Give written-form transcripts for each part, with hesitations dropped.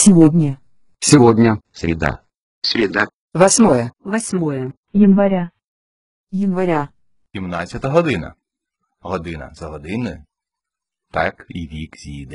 Сегодня. Сегодня. Среда. Среда. 8 января, января. 17 година. Година за годиною. Так і вік зійде.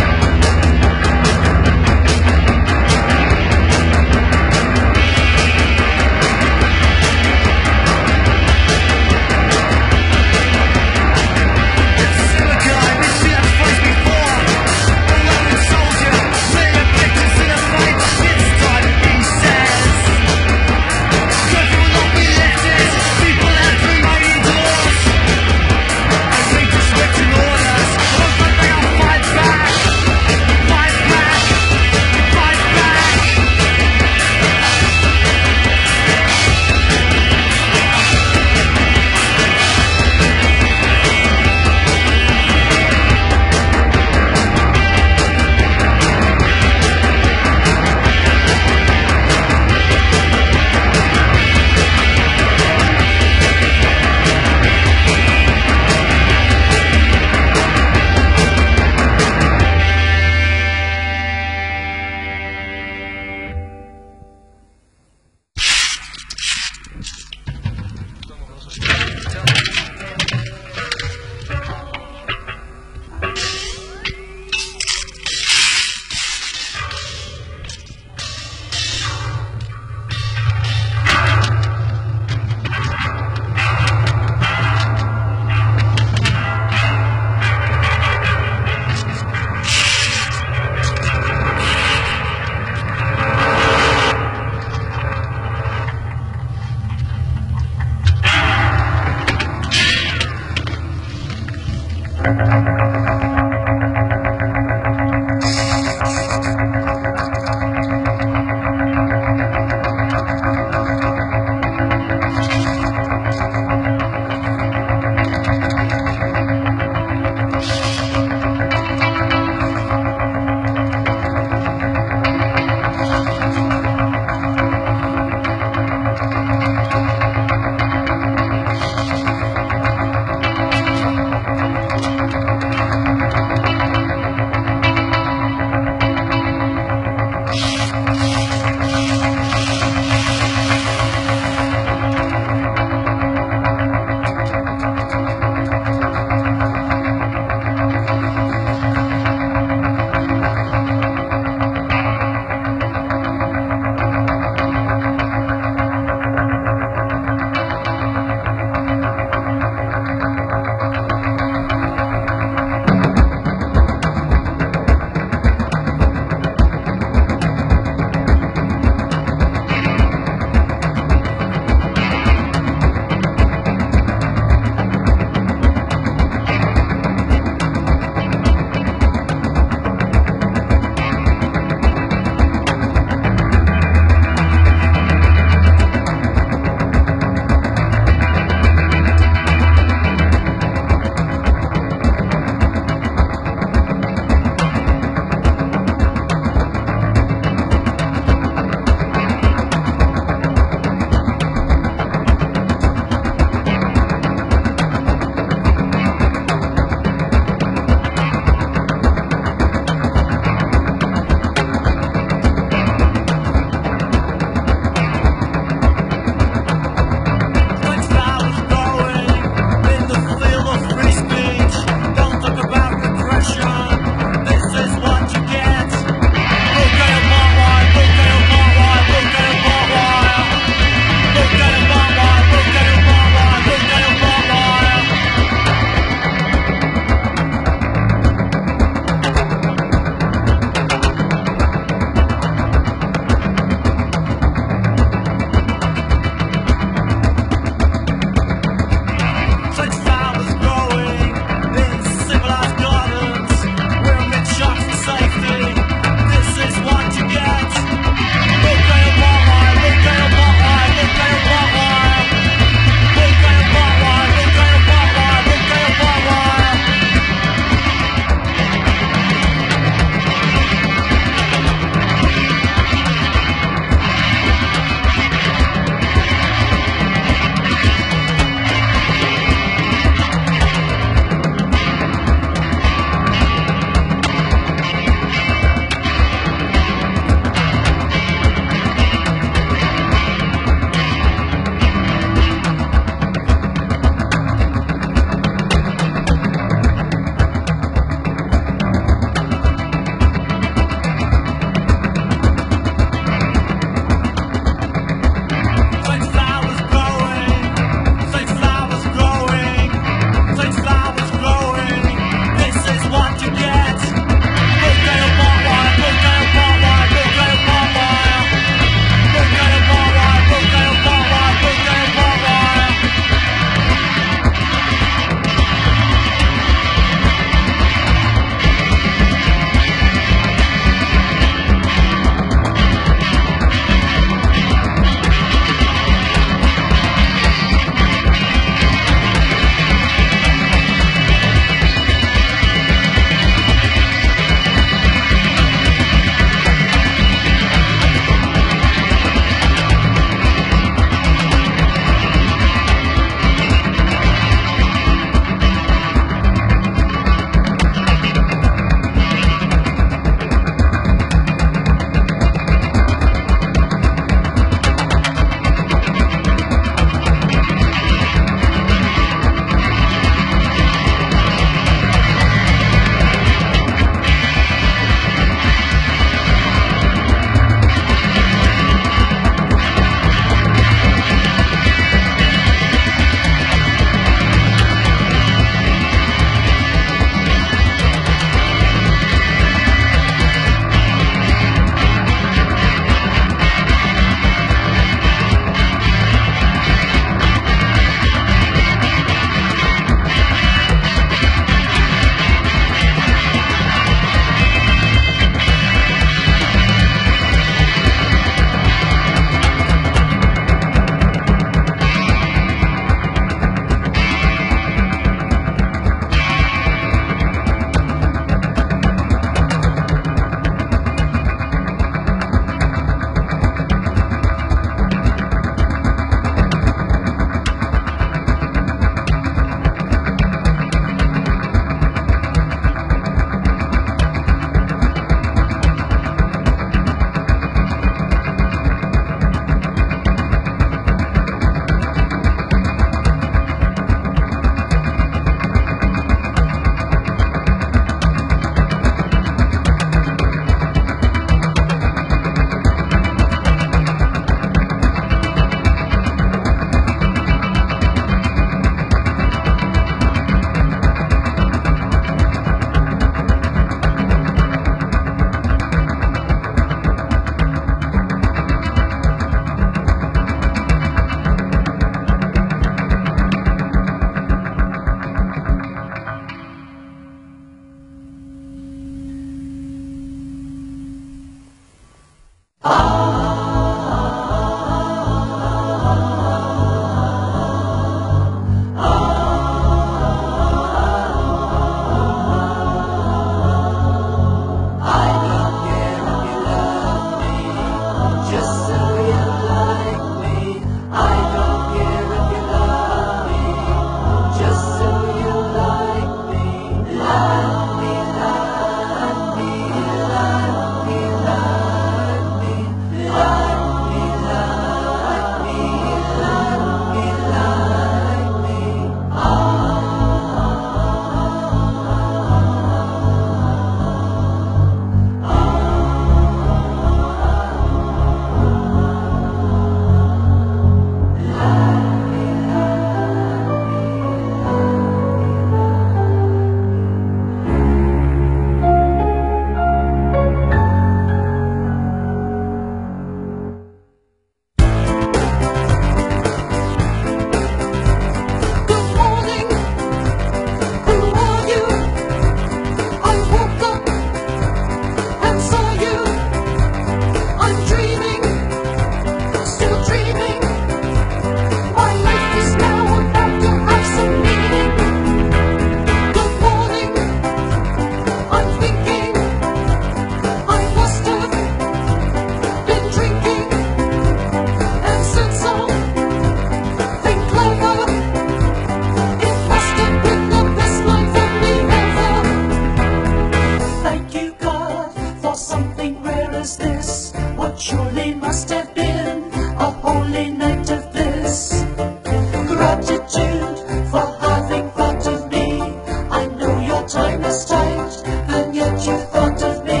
for something rare as this. What surely must have been a holy night of bliss. Gratitude for having thought of me. I know your time is tight, and yet you thought of me.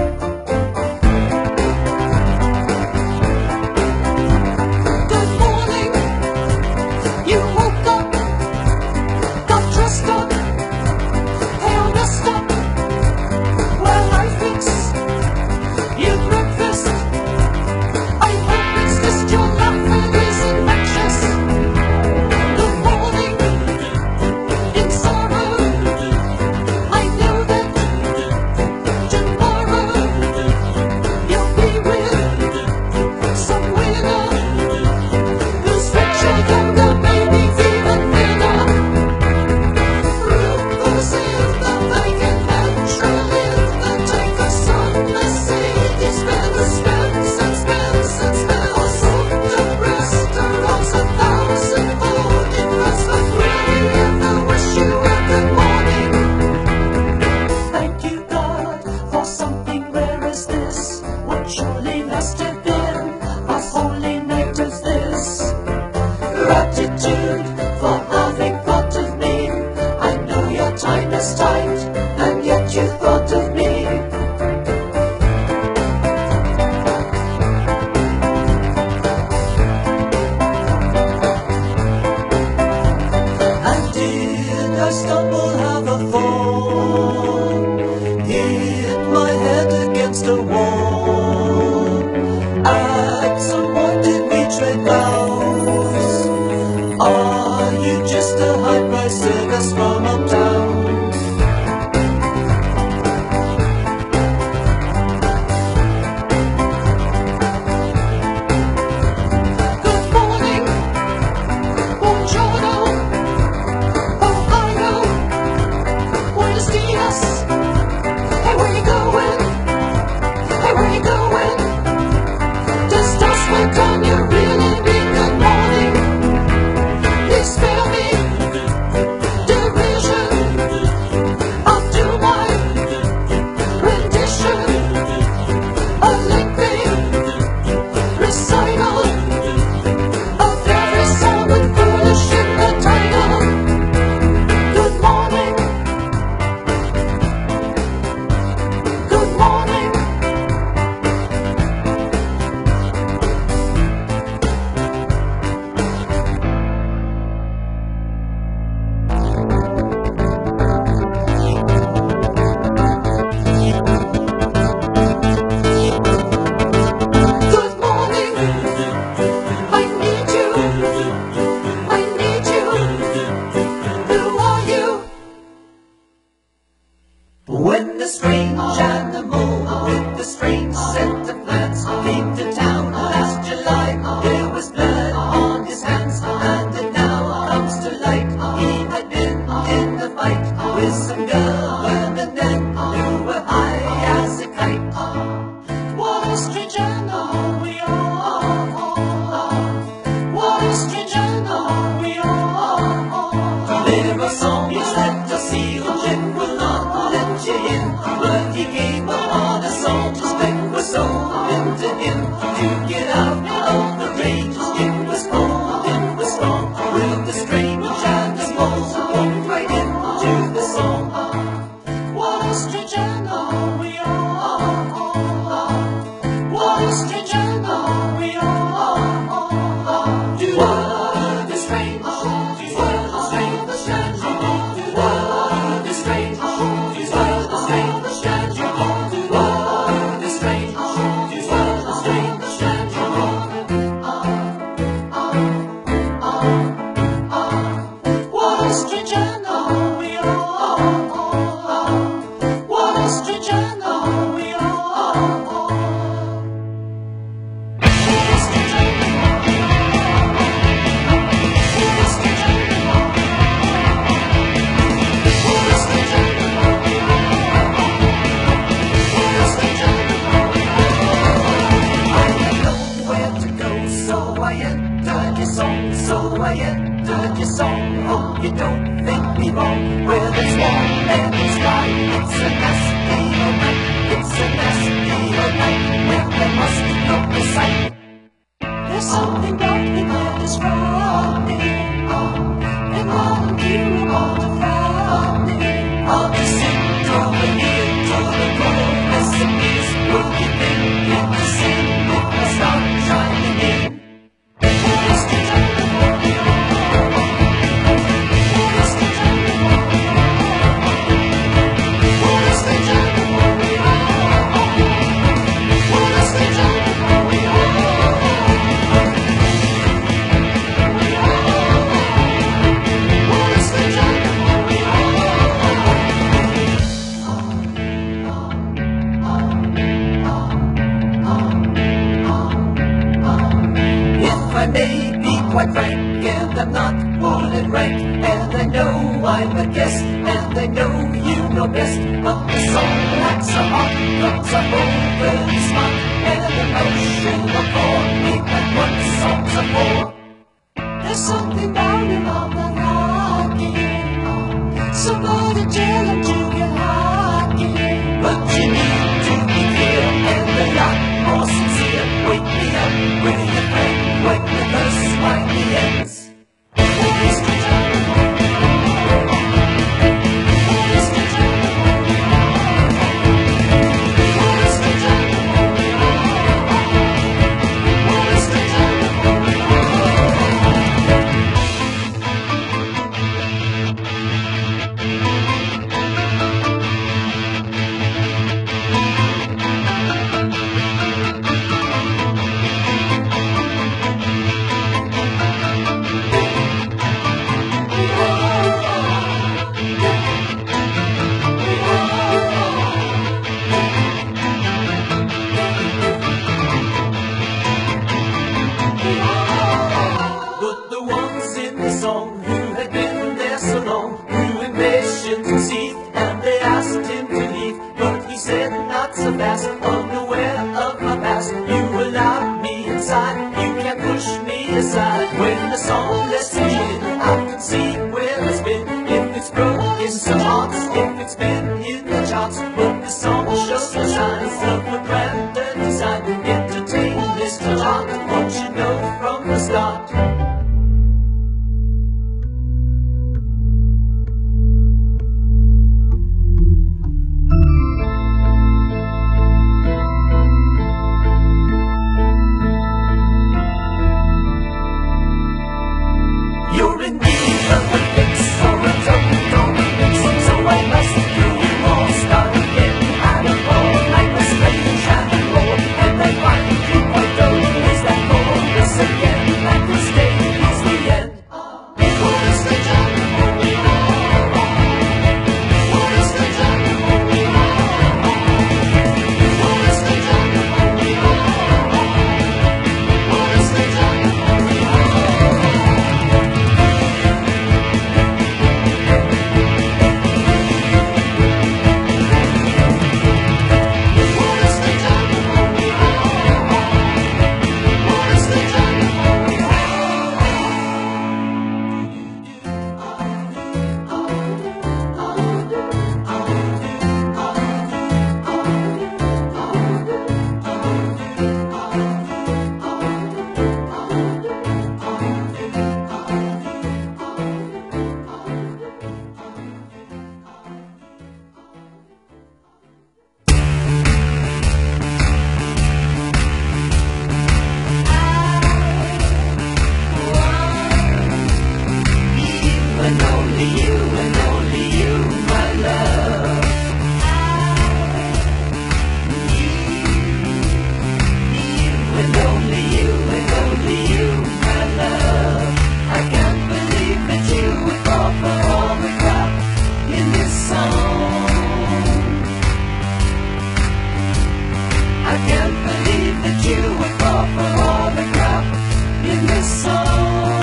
Good morning, you woke up, got dressed up, hair messed up. Well, I fix you breakfast. I hope it's just your laughing is infectious. Good morning, in sorrow. I know that tomorrow you'll be with some winner who's richer, younger, maybe even thinner. Rufus is the vacant natural live the take of sun. Mercedes Benz spends and spends and spends on the restaurants 1,000-fold in Westwood. Really ever wish you a good morning. Thank you, God, for something rare as this. What surely must have been a holy night as this. Gratitude for having thought of me. I know your time is tight, and yet you thought of me. And did I stumble, have a fall, hit my head against a wall? At some point did we trade vows? Are you just a high-priced circus from uptown? Good morning, buongiorno, Ohio, buenos dias. Hey, where you going? Hey, where you going? Does dust wake on you really mean good morning? Please spare me derision. I'll do my rendition, a lengthy recital of every song with foolish in the title. Good morning, good morning. Good morning, I need you, I need you. Who are you? When the strange animal with the strange set of plans came to town last July, there was blood on his hands, and it now comes to light. He had been in a fight with some girl, and then who were high as a kite. What a strange animal we are. What a strange animal we are. There are songs that are sealed, Jack will not let you in, but he came upon a song to spec was sold into him to get out of the rage. It was cold, it was strong, with the strange animals walked right into the song. What a strange animal we are. quite frank, and I'm not wooden rank, and I know I'm a guest, and I know you know best, but the song that's a heart comes up overly smart, and the notion of four ain't that what songs are for. There's something about him I'm not liking, somebody tell him to get lucky, but you need to be clear and a lot more sincere. Wake me up when you're frank, when the verse finally ends. When the song lets me in, I can see where it's been. If it's broke in some hearts, if it's been in the charts, but the song shows the signs of a grander design. Entertain Mr. Hart, won't you know from the start? You're in need of a fix or a total mix, so I must do more. Start again at a ball like a strange animal, and I find you quite dull. Is that chorus again? That will stay is the end. What is the animal we are? What is the animal we are? What is the animal we are? What is the animal we are? And only you, my love. And only you, my love. I can't believe that you would fall for all the crap in this song. I can't believe that you would fall for all the crap in this song.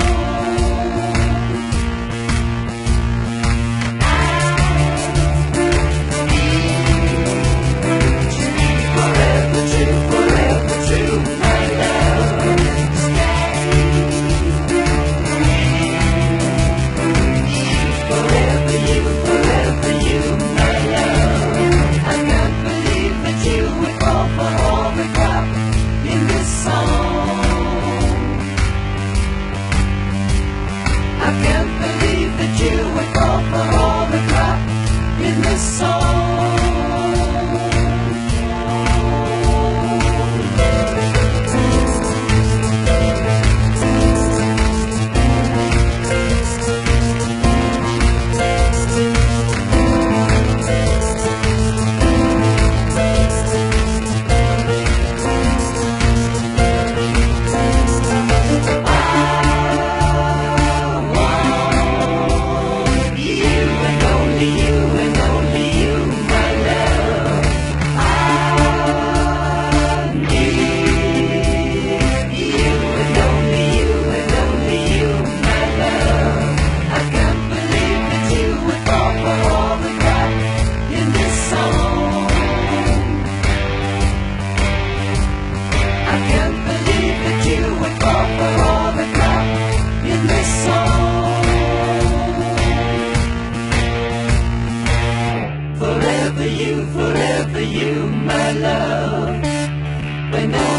Song.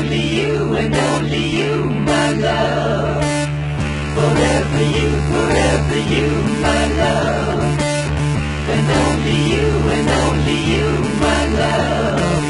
only you, and only you, my love. Forever you, my love. And only you, my love.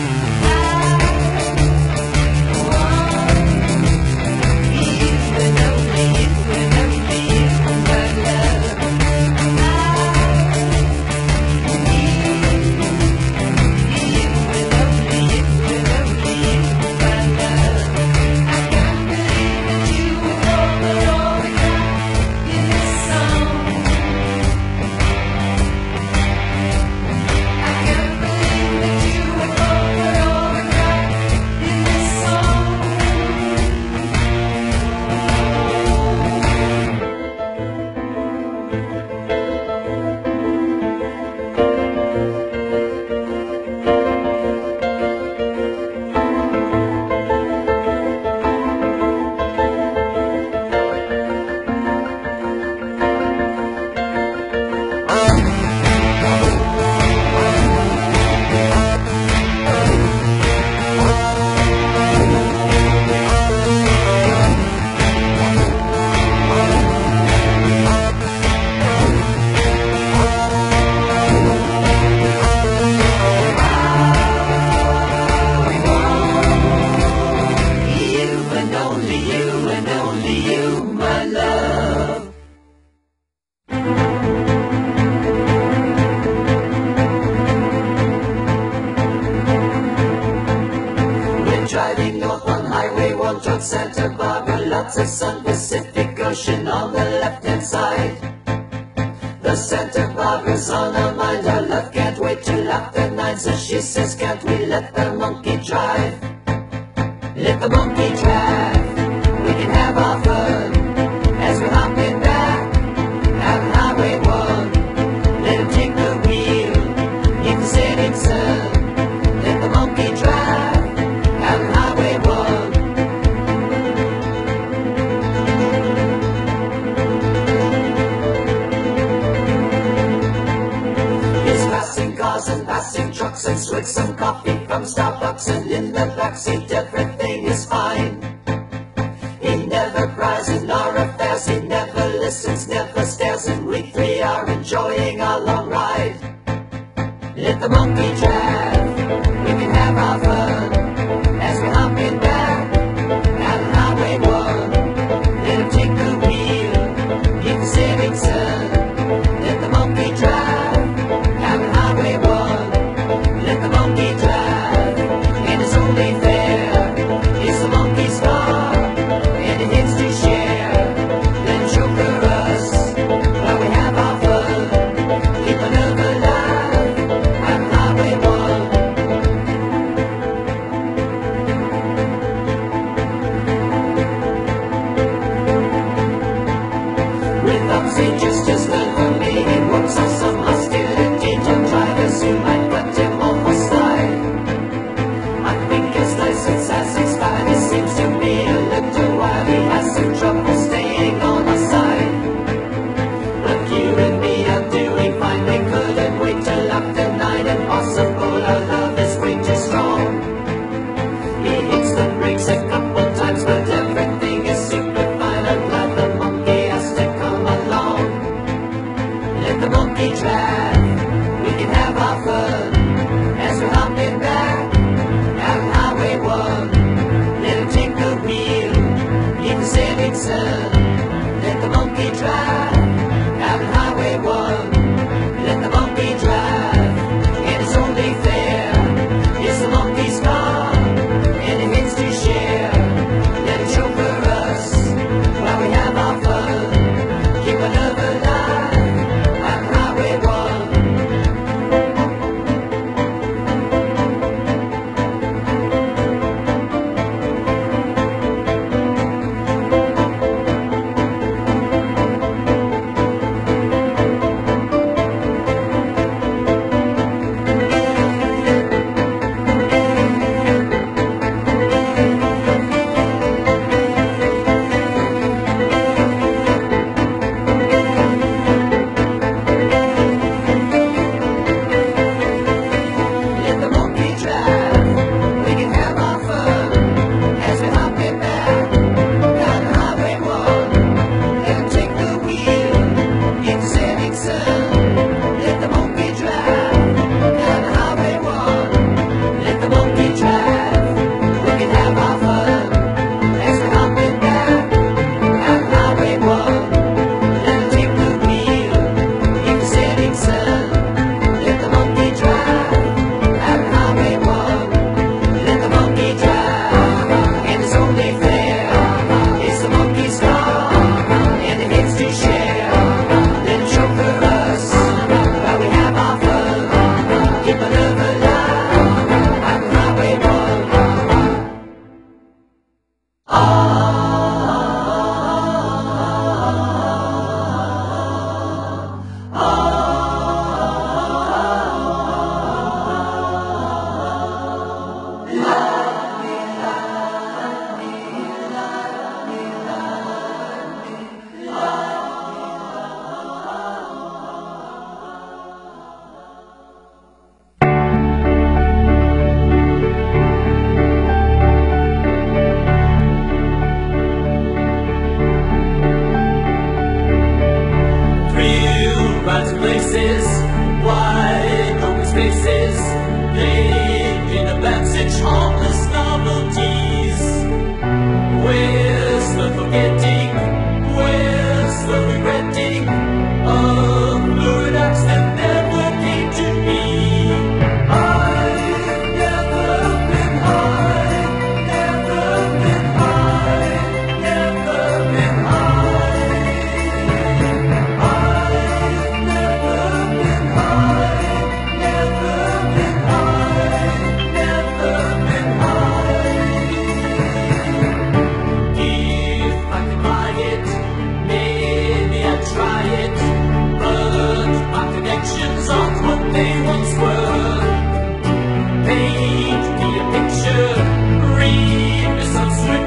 Driving north on Highway 1 towards Santa Barbara, lots of sun, Pacific Ocean on the left-hand side. The Santa Barbara's on our mind, our love can't wait to lock the nine, so she says, can't we let the monkey drive? Let the monkey drive, we can have our fun, as we're hopping back, out on Highway 1. Let him take the wheel, in the setting sun, let the monkey drive. And passing trucks and swig some coffee from Starbucks, and in the backseat everything is fine. He never pries in our affairs, he never listens, never stares, and we three are enjoying our long ride. Let the monkey drive, we can have our fun, as we're hopping back, out on Highway 1. Let him take the wheel, keep the setting sun, let the monkey drive, out on Highway 1. Let the monkey drive, and it's only fair. It's the monkey's car, and it gets to share. Let him chauffeur us while we have our fun. Keep our love alive, out on Highway 1. With oxygen just good for me, it works on some hostility to drivers who might cut him off a slide. I think it's like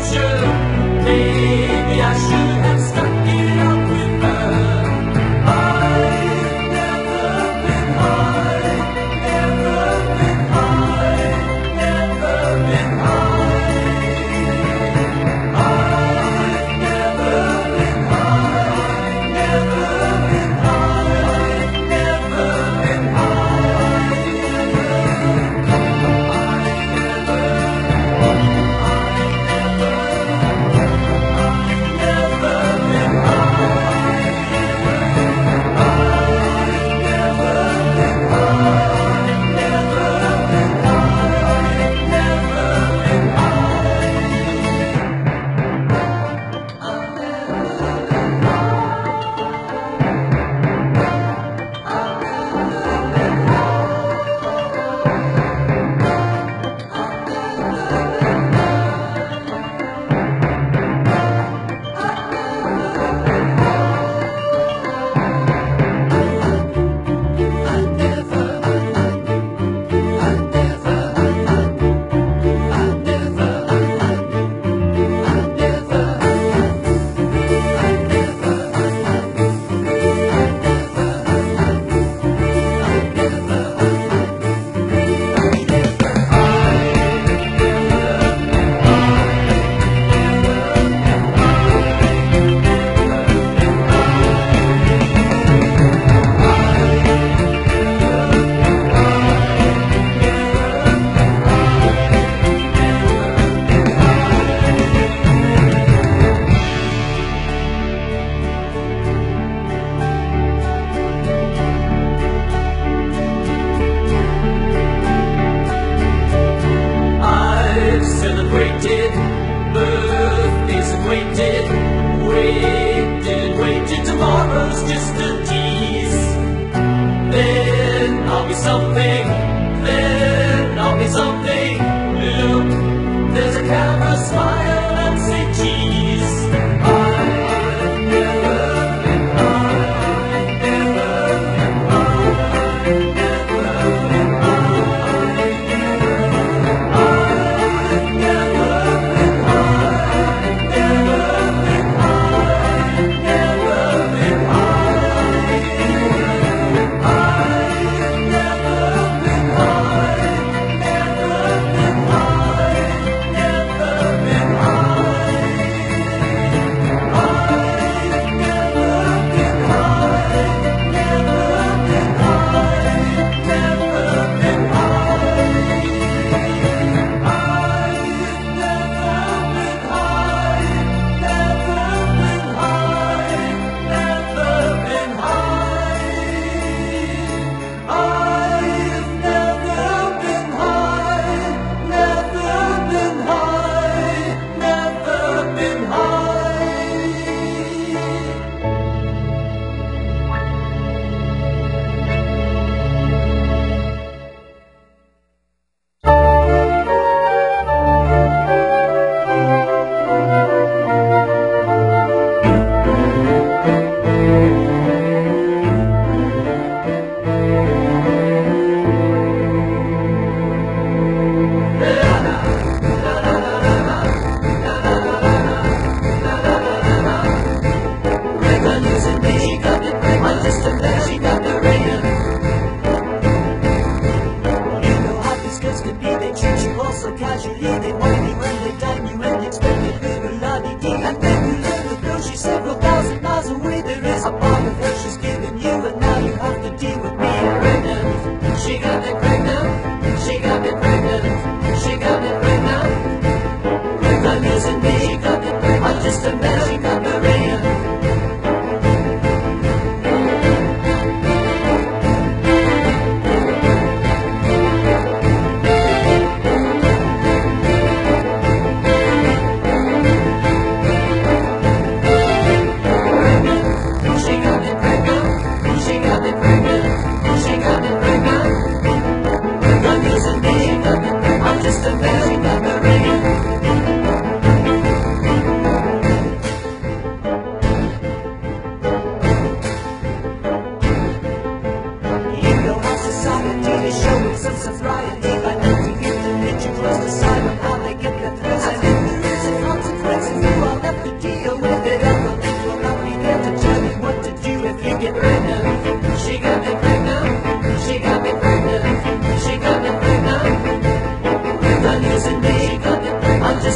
future. Maybe I should have stuck it out with her. I've never been high, never been high, never been high. I've never been high, never been high, never been high.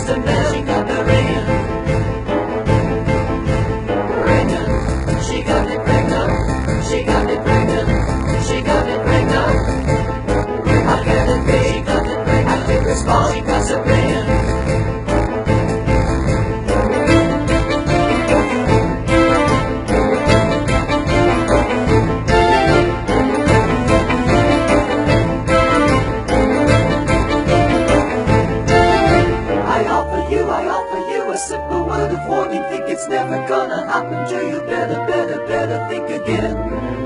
just a mess, she got the rain. Pregnant, she got me pregnant. She got me pregnant. She got me pregnant. I can't admit she got me pregnant. I take response, she got some rain. I offer you a simple word of warning. Think it's never gonna happen to you. Better think again.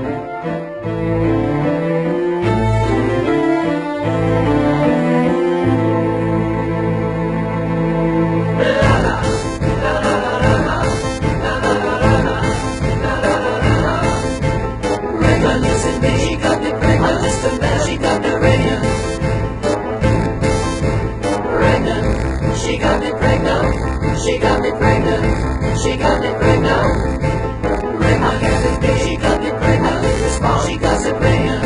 Pregnant, listen me, she got me pregnant. Just a mess, she got the rain. Pregnant, she got me pregnant. She got me pregnant. She got me pregnant. I can't admit she got me pregnant. This fall she got it pregnant.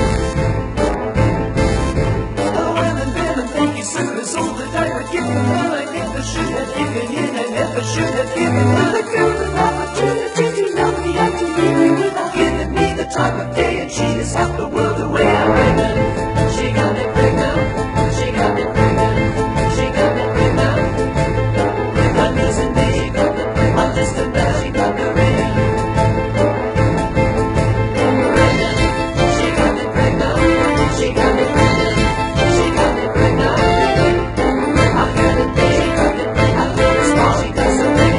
The women think you soon as all the day would give them all. I never should have given in. I never should have given her the golden opportunity to love me and to leave me without giving me the time of day. And she is half the world away. I'm pregnant. She got me pregnant. She got me pregnant. She got me pregnant. Pregnant isn't me. She got me pregnant. I'm just a mess. She got the rain. Pregnant. She got me pregnant. She got me pregnant. She got me pregnant. I can't admit she got me pregnant. I think it's small. She got some rain.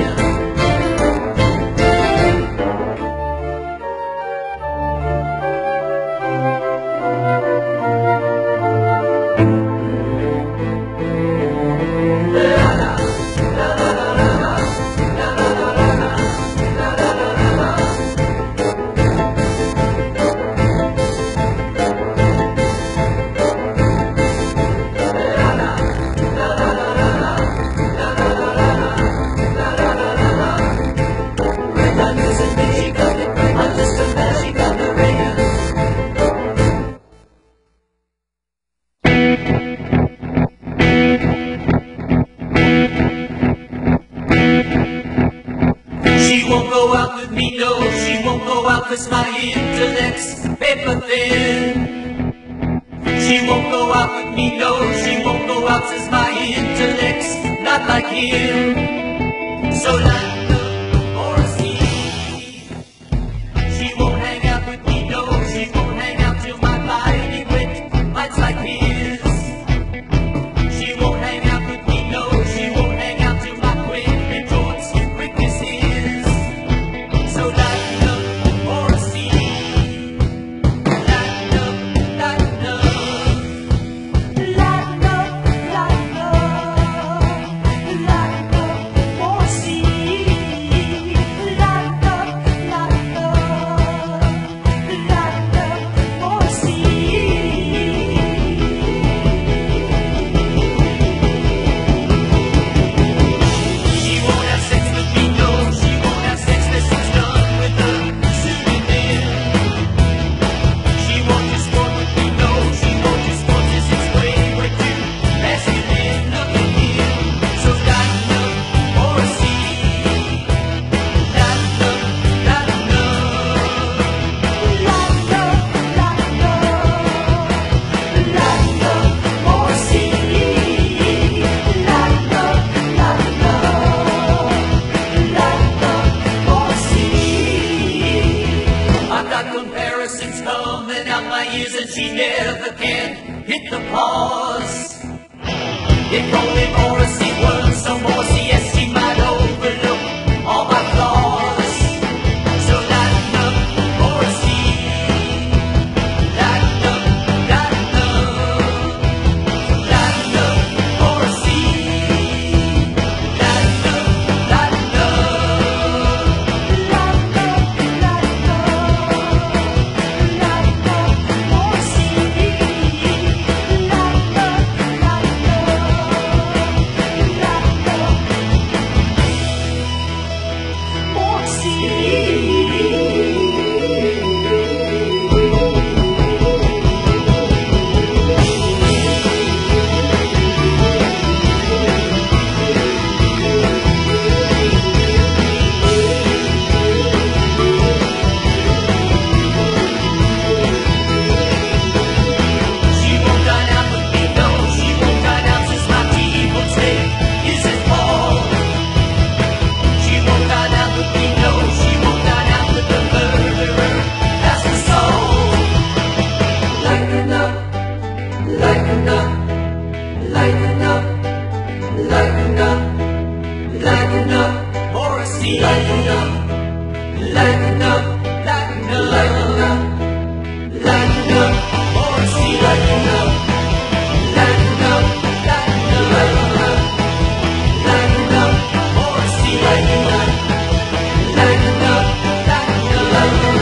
Pregnant isn't me. She got me pregnant. I'm just a mess. She got the rain. She won't go out with me, no, she won't go out 'cause my intellect's paper thin. She won't go out with me, no, she won't go out 'cause my intellect's not like him. So like the Morrissey, she won't hang out with me, no, she won't hang out till my body wet bites like his. She won't hang out with me, no, she won't hang out till my quick retorts quick as his. So lighten up, Morrissey. Lighten up, lighten up. Lighten up, lighten up. Lighten up, Morrissey. Morrissey, land of, land of, land of, land of, land of, Morrissey, land of, land of, land of, land of, land of, Morrissey, land of, land of, land of, land of,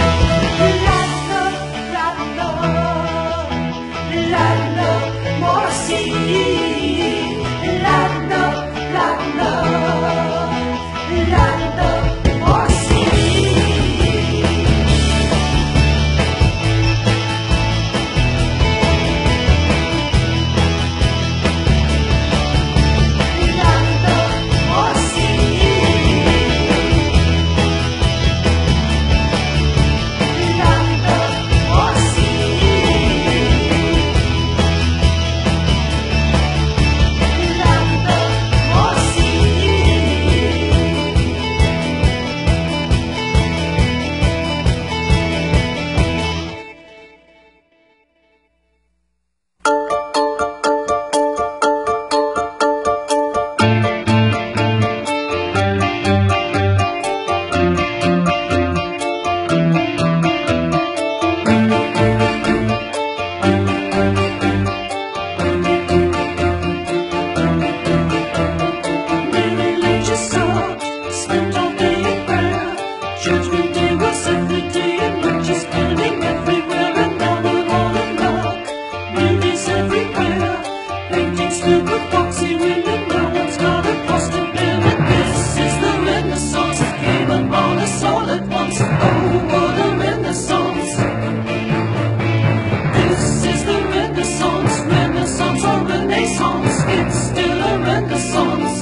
land of, Morrissey, land of, land of, land of, Morrissey. It's still a renaissance.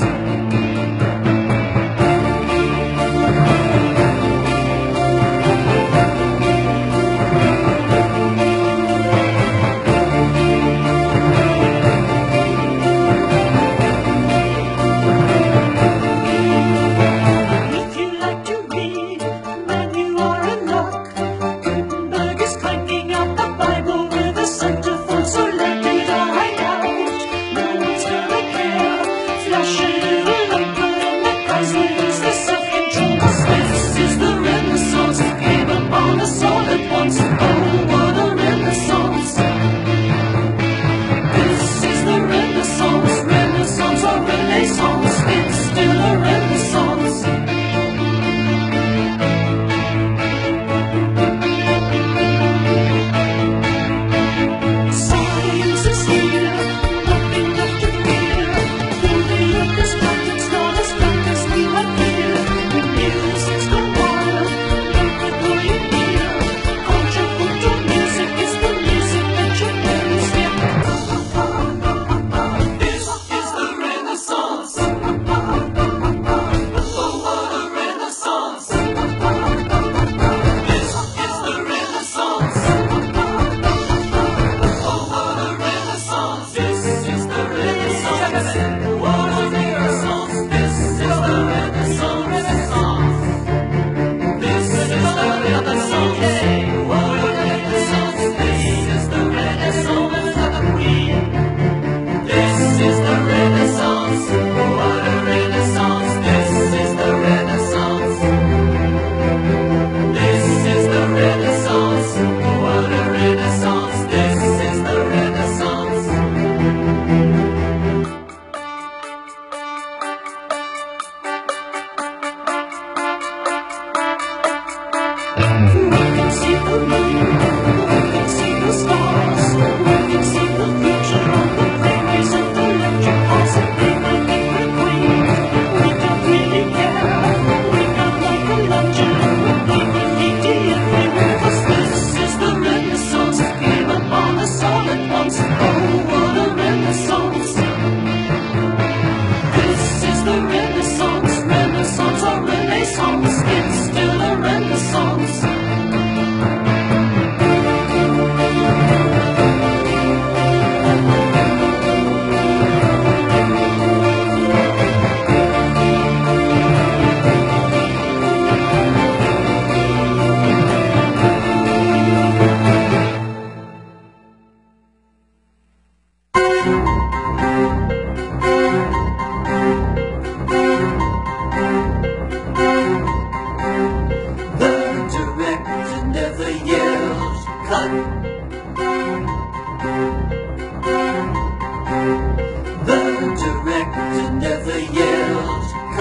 If you like to read, then you are in luck. Gutenberg is cranking out the Bible with a centerfold, so let it all hang out. No one's gonna care. Flash a little light, but on the price will lose the self-control. 'Cause this is the Renaissance. It came upon us all at once. Oh, what a Renaissance! This is the Renaissance, Renaissance or Renaissance. It's still a Renaissance. Science is here, nothing left to fear. Though the earth is flat, it's not as flat as we had feared. The music's gone wild, look at who you hear. Contrapuntal music is the music that your parents hear. This is the Renaissance.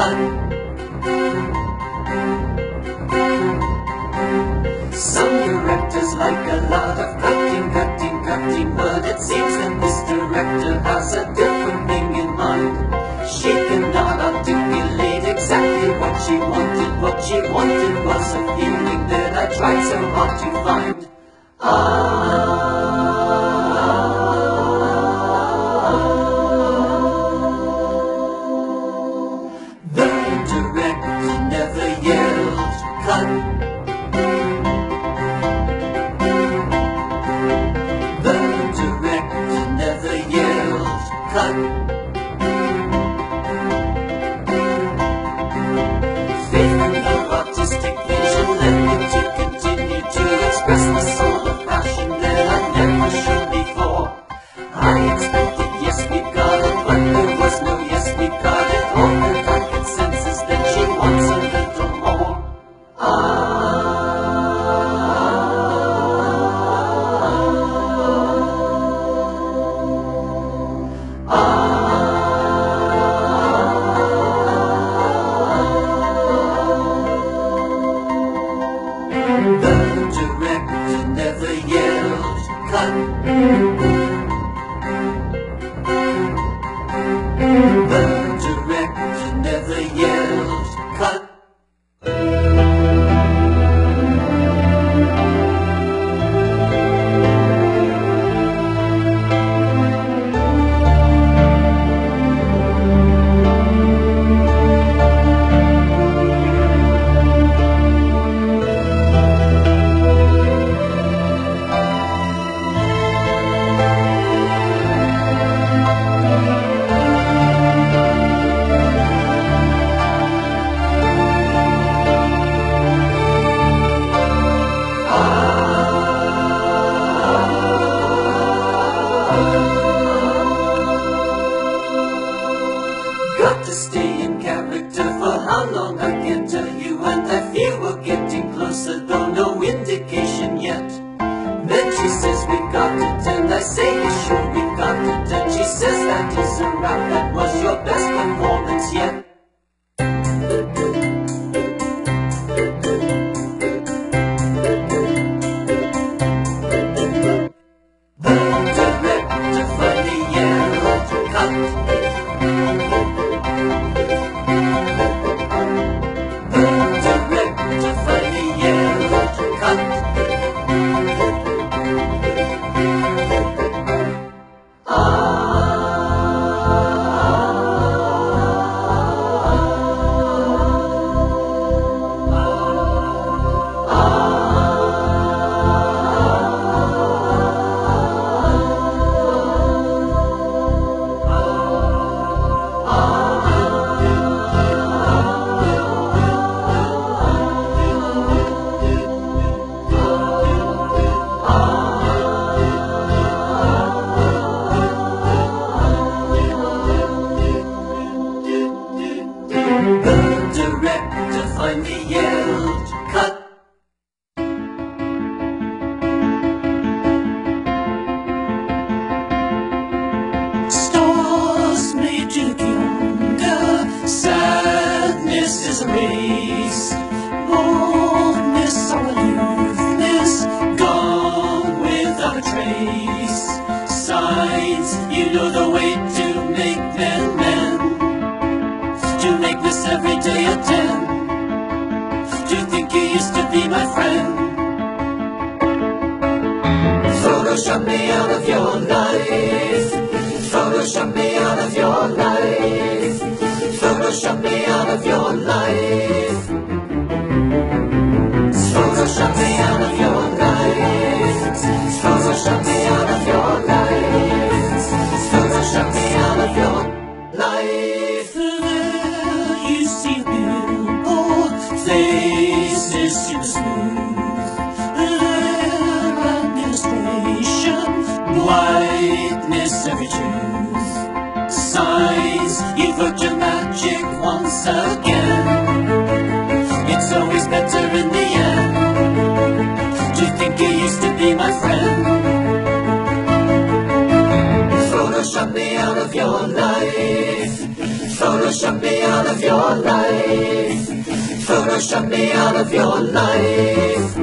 cut. Some directors like a lot of cutting word. It seems that this director has a different thing in mind. She cannot articulate exactly what she wanted. What she wanted was a feeling that I tried so hard to find. The director never yelled, cut. The director never yelled, cut. Faith in her artistic vision led me to continue to express the sort of passion that I'd never shown before. I expected yes we got it, but there was no yes we got it. All that I could sense is that she wants a little more. The director never yelled, cut. The director never yelled, cut. Got to stay in character for how long I can't tell you, and I feel we're getting closer, though no indication yet. Then she says we got it, and I say you sure we got it, and she says that is a wrap, that was your best performance yet. The director finally yelled, cut. The director finally yelled, cut. The director finally yelled, cut. Stars made to look younger. Sadness is a race. Boldness or aloofness, gone without a trace. Signs, you know the way to make men men. To make this every day a 10. To think you used to be my friend. Photoshop me out of your life. Photoshop me out of your life. Photoshop me out of your life. Photoshop me out of your life. Photoshop me out of your life. Photoshop me out of your life. There you see a billboard, faces super smooth. Their administration, whiteness every truth. Signs, you've worked your magic once again. It's always better in the end to think you used to be my friend. Photoshop me out of your life. Photoshop Photoshop me out of your life. Photoshop me out of your life.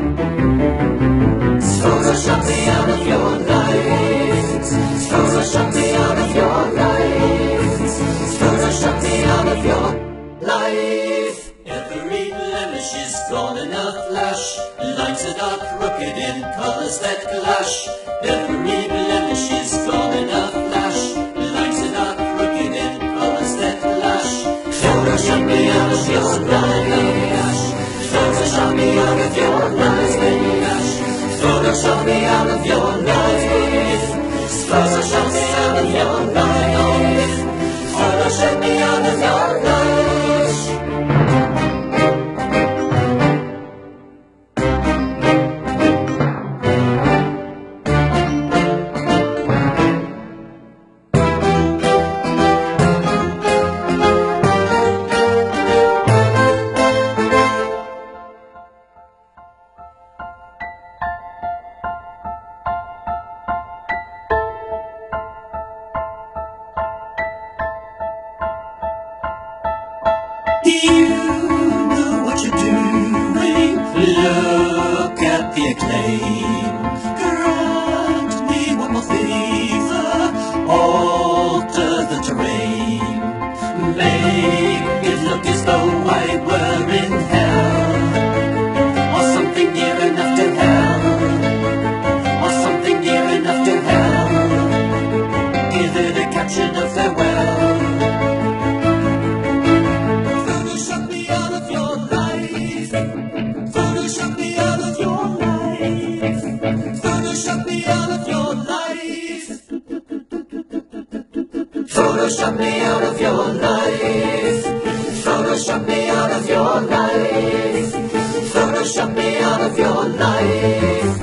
Photoshop me out of your life. Photoshop me out of your life. Photoshop me out of your life. Every blemish is gone in a flash. Lines that are crooked in colors that clash. Every blemish is gone in a flash. Lines that are crooked in colors that clash. Photoshop me out of your life. Photoshop me out of your life. Photoshop me out of your life. Photoshop me out of your life. Photoshop me out of your life. You know what you're doing. Look at the acclaim. Grant me one more favor. Alter the terrain. Make it look as though I were in hell, or something near enough to hell, or something near enough to hell. Give it a caption of farewell. Photoshop me out of your life. Photoshop me out of your life. Photoshop me out of your life. Photoshop me out of your life. Photoshop me out of your life. Photoshop me out of your life.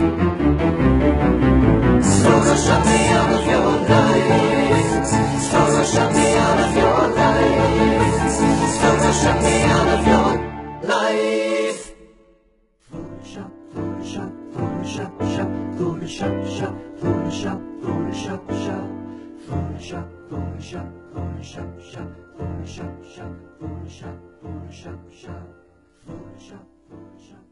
Photoshop me out of your life. Photoshop me out of your life. Photoshop me out of your life. Photoshop, Photoshop, Photoshop, shop, Photoshop, shop, Photoshop, Photoshop, shop, Photoshop, Photoshop, Photoshop, shop, Photoshop, shop, Photoshop, Photoshop, shop, Photoshop, Photoshop.